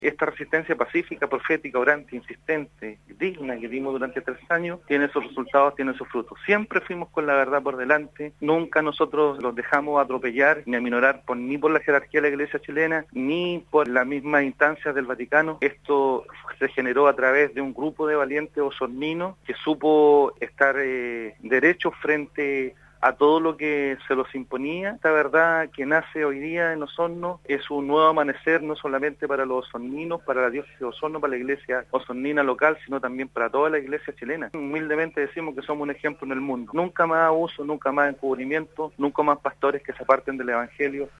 Esta resistencia pacífica, profética, orante, insistente, digna que dimos durante 3 años, tiene sus resultados, tiene sus frutos. Siempre fuimos con la verdad por delante, nunca nosotros los dejamos atropellar ni aminorar ni por la jerarquía de la Iglesia chilena, ni por las mismas instancias del Vaticano. Esto se generó a través de un grupo de valientes osorninos que supo estar derecho frente a todo lo que se los imponía. Esta verdad que nace hoy día en Osorno es un nuevo amanecer, no solamente para los osorninos, para la diócesis de Osorno, para la iglesia osornina local, sino también para toda la iglesia chilena. Humildemente decimos que somos un ejemplo en el mundo. Nunca más abuso, nunca más encubrimiento, nunca más pastores que se aparten del evangelio,